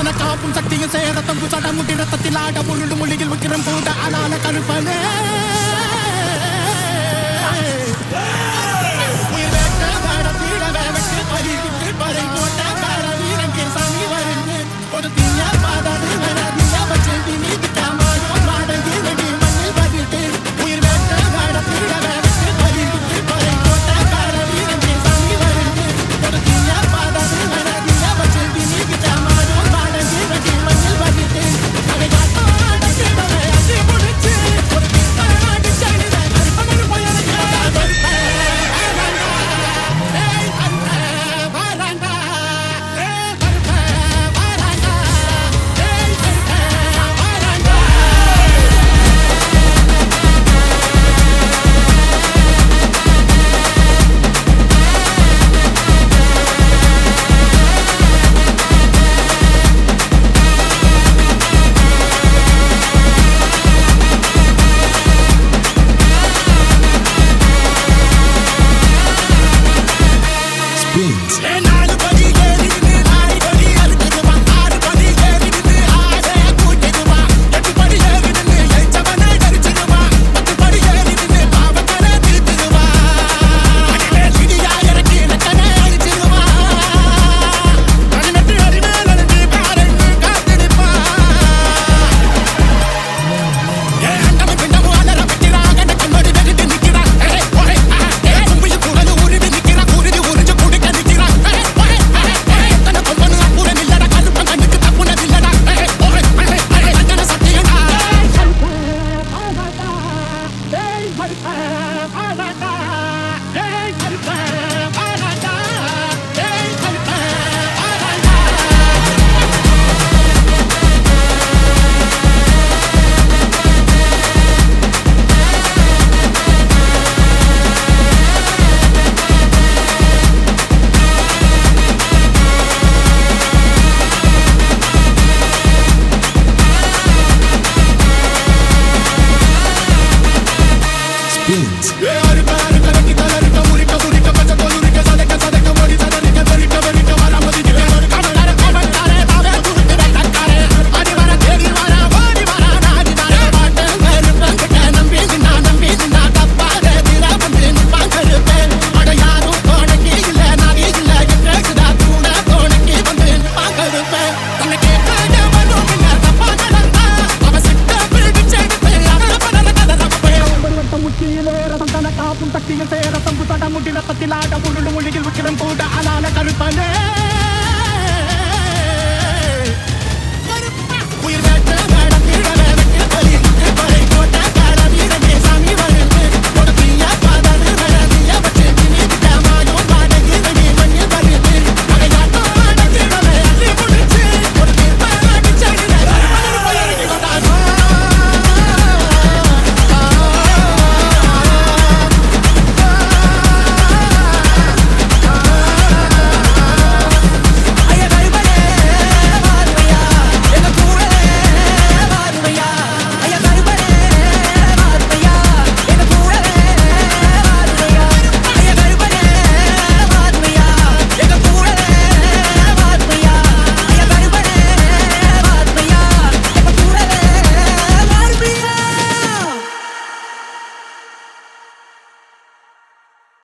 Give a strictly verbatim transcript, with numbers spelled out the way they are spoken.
காப்பும் சக்தியும் சேரத்தம் புசட முட்டி ரத்தத்தில் ஆட முருடு மொழியில் விக்கிரம் கூட அனால கருப்பனே உயிர் வேட்ட வேட தீட வேவட்டு பறிவிட்டு பறை போட்ட கார வீரங்கே சாமி வருது ஒரு தீய பாதாது வேறாதிய வச்சு நீ கிட்டாமாயோ மாடங்கி வெடி மண்ணில் பதிட்டு உயிர் வேட்ட வேட தீட வேவட்டு பறிவிட்டு பறை போட்ட கார வீரங்கே சாமி வருது ஒரு தீய பாதாது வேறாதிய வச்சு நீ கிட்டாமாயோ மாடங்கி வெடி மண்ணில் பதிட்டு அதை காட்டாட கிடவே அடி முடிச்சு ஒரு கிட்டாடி செய்த கருப்பனு போயறங்க கருப்பே வரண்டா ஏய் கருப்பே வரண்டா ஏய் கருப்பே வரண்டா ஏய் கருப்பே வரண்டா Spins. நாலு படி ஏறிடுது ஆறு படி அறுக்குதுவா ஆறு படி ஏறிடுது ஆறே கூட்டிடுவா எட்டு படி ஏறிடுது எச்சவனை கரிச்சிடுவா பத்து படி ஏறிடுது பாவக்கனை திருத்திடுவா அடிமே சிடியா இறக்கி நக்கனை அழிச்சிடுவா அடிமெட்டு அடிமேல் அழிஞ்சு பாருன்னு காத்திருப்பா ஏ அண்டமு பிண்டமு அலற வைக்கிறா கண்ணக்கு மடி வெகுட்டு நிக்கிறா ஏ ஒரே ஏ கும்பியு குடலு உருவி நிக்கிறா குருதி உறிஞ்சு குடிக்க நிக்கிறா ஏ ஒரே ஏ எத்தனை கொம்பனு அப்புறம் இல்லடா கருப்பன் கண்ணுக்கு தப்புனது இல்லடா ஏ ஒரே ஏ அஞ்சன சத்தியடா ஏய் கருப்பே ஆடாடா ஏய் கருப்பே ஆடாடா ஏய் கருப்பே ஆடாடா ஏய் கருப்பே ஆடாடா Spins. ஏ அறுக்க அறுக்க நக்கி தலறுக்க முறிக்க முறிக்க பச்சை கொலுரிக்க சதைக்க சதைக்க மொழி சதறிக்க வெறிக்க வெறிக்க வராமதி கவட்டார கவட்டாரே பாவே துருத்து வெட்டக்காரே அடி வர தேடி வர ஓடி வர நாடி நானே பாட்டு வெறுப்பேன் கிட்ட நம்பி நின்னா நம்பி நின்னா தப்பாக திர வந்து நிப்பான் கருப்பேன் அட யாரும் தோணக்கி இல்ல நாடி இல்ல என்றேக்குதா கூட தோணக்கி வந்து நிப்பான் கருப்பேன் தன்னை கேட்க